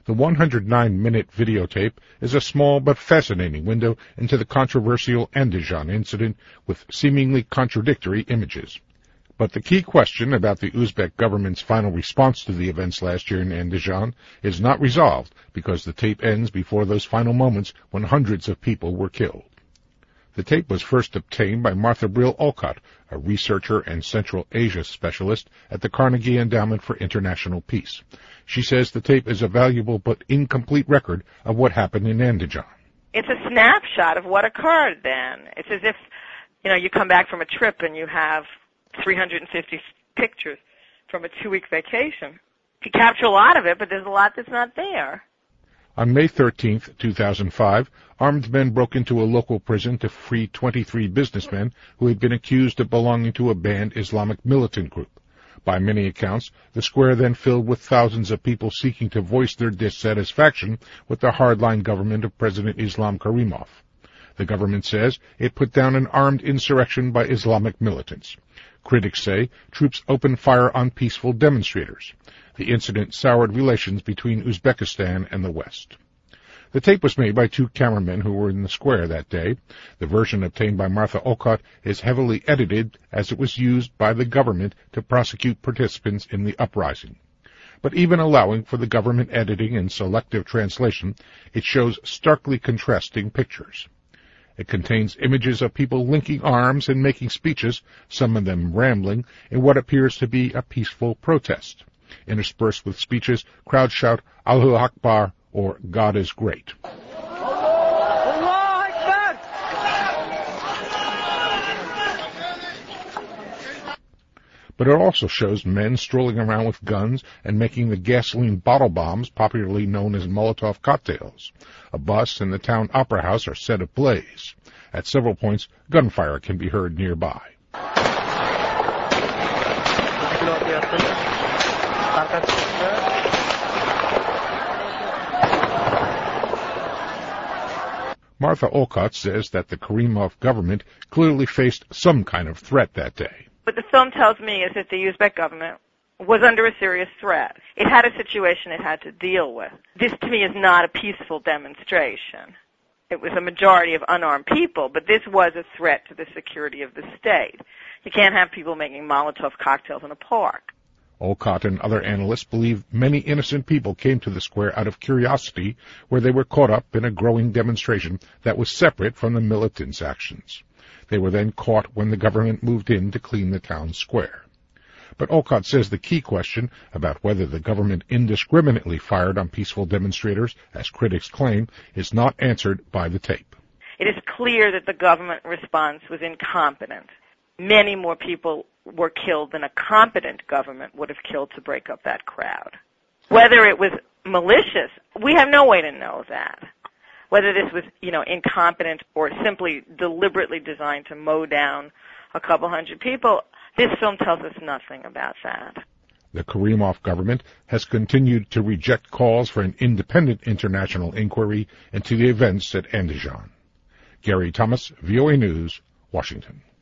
The 109-minute videotape is a small but fascinating window into the controversial Andijan incident with seemingly contradictory images. But the key question about the Uzbek government's final response to the events last year in Andijan is not resolved because the tape ends before those final moments when hundreds of people were killed. The tape was first obtained by Martha Brill Olcott, a researcher and Central Asia specialist at the Carnegie Endowment for International Peace. She says the tape is a valuable but incomplete record of what happened in Andijan. It's a snapshot of what occurred then. It's as if, you come back from a trip and you have 350 pictures from a 2-week vacation. You capture a lot of it, but there's a lot that's not there. On May 13, 2005, armed men broke into a local prison to free 23 businessmen who had been accused of belonging to a banned Islamic militant group. By many accounts, the square then filled with thousands of people seeking to voice their dissatisfaction with the hardline government of President Islam Karimov. The government says it put down an armed insurrection by Islamic militants. Critics say troops opened fire on peaceful demonstrators. The incident soured relations between Uzbekistan and the West. The tape was made by 2 cameramen who were in the square that day. The version obtained by Martha Olcott is heavily edited as it was used by the government to prosecute participants in the uprising. But even allowing for the government editing and selective translation, it shows starkly contrasting pictures. It contains images of people linking arms and making speeches, some of them rambling, in what appears to be a peaceful protest. Interspersed with speeches, crowds shout, Allahu Akbar, or God is great. But it also shows men strolling around with guns and making the gasoline bottle bombs popularly known as Molotov cocktails. A bus and the town opera house are set ablaze. At several points, gunfire can be heard nearby. Martha Olcott says that the Karimov government clearly faced some kind of threat that day. What the film tells me is that the Uzbek government was under a serious threat. It had a situation it had to deal with. This, to me, is not a peaceful demonstration. It was a majority of unarmed people, but this was a threat to the security of the state. You can't have people making Molotov cocktails in a park. Olcott and other analysts believe many innocent people came to the square out of curiosity, where they were caught up in a growing demonstration that was separate from the militants' actions. They were then caught when the government moved in to clean the town square. But Olcott says the key question about whether the government indiscriminately fired on peaceful demonstrators, as critics claim, is not answered by the tape. It is clear that the government response was incompetent. Many more people were killed than a competent government would have killed to break up that crowd. Whether it was malicious, we have no way to know that. Whether this was, incompetent or simply deliberately designed to mow down a couple hundred people, this film tells us nothing about that. The Karimov government has continued to reject calls for an independent international inquiry into the events at Andijan. Gary Thomas, VOA News, Washington.